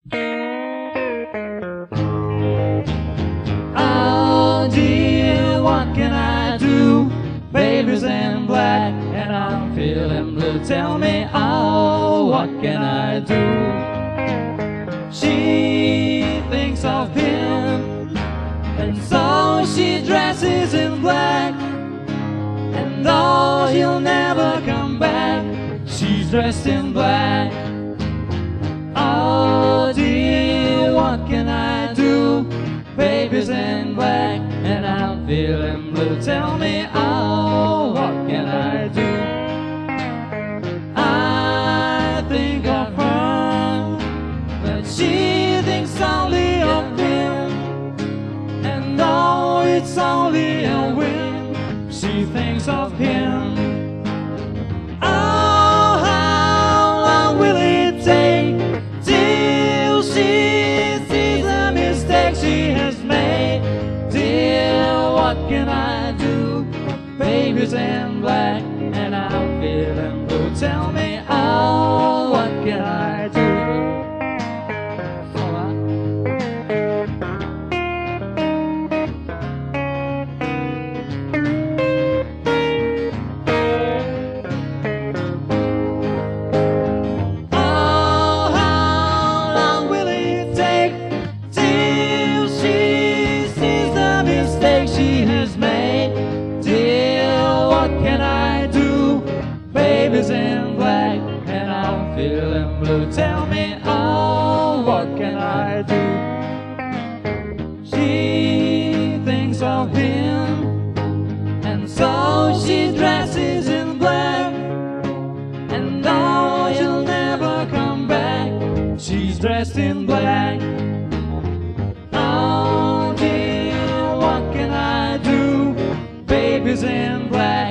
Oh dear, what can I do? Baby's in black and I'm feeling blue. Tell me, oh, what can I do? She thinks of him, and so she dresses in black. And though he'll never come back, she's dressed in black. Oh dear, what can I do? Baby's in black and I'm feeling blue. Tell me, oh, what can I do? I think of her, but she thinks only of him. And though it's only a whim, she thinks of him. Oh, how long will it take till she sees the mistake she has made? Dear, what can I do? Baby's in black and I'm feeling blue. Tell me, oh, what can I do? She has made. Dear, what can I do? Baby's in black and I'm feeling blue. Tell me, oh, what can I do? She thinks of him, and so she dresses in black. And though he'll never come back, she's dressed in black. Oh dear, what can I do? Baby's in black.